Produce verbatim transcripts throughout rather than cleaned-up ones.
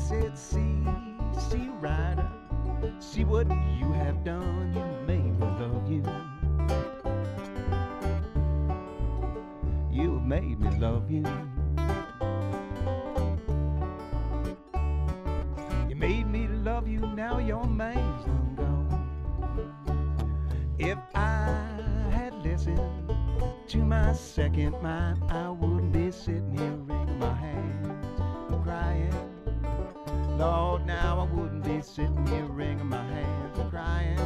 said, see, see, Rider, see what you have done. You made me love you. You made me love you. You made me love you, now your man's done gone. If I had listened to my second mind, I wouldn't be sitting here wringing my hands and crying. Lord, now I wouldn't be sitting here wringing my hands and crying.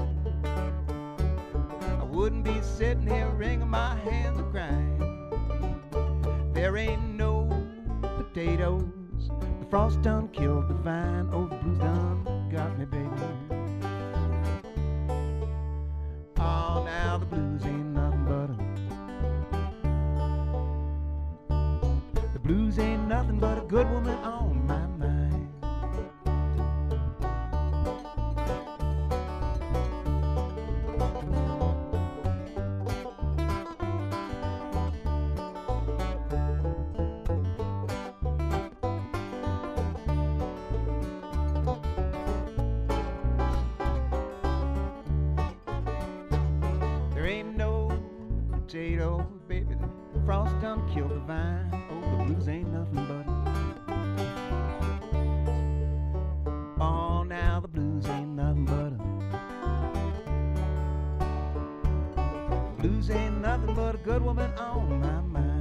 I wouldn't be sitting here wringing my hands and crying. There ain't no potatoes, the frost done killed the vine. Oh, the blues done got me, baby. Oh, now the blues ain't nothing but a The blues ain't nothing but a good woman on my mind. There ain't no potatoes, baby, the frost done killed the vine. Oh, the blues ain't nothing but a Oh, now the blues ain't nothing but a The blues ain't nothing but a good woman on my mind.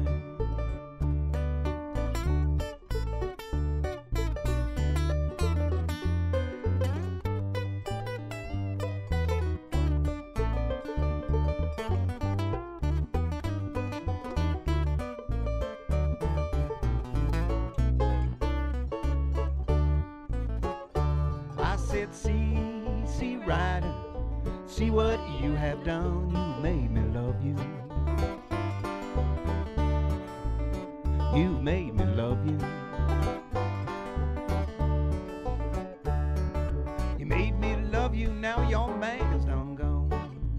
I said, see, see, Rider, see what you have done. You made me love you. You made me love you. You made me love you, now your man's done gone.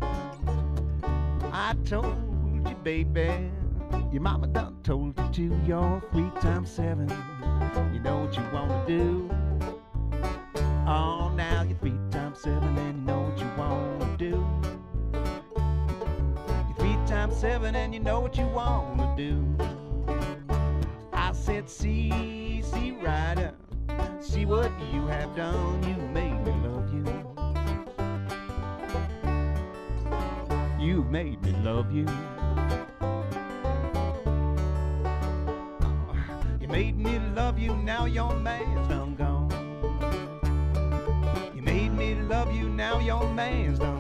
I told you, baby, your mama done told you to. You're three times seven, you know what you wanna do. Oh, now you're three times seven and you know what you wanna do. You're three times seven and you know what you wanna do. I said, see, see, Rider, see what you have done. You made me love you. You made me love you. Oh, you made me love you, now your man's done gone. You made me love you, now your man's done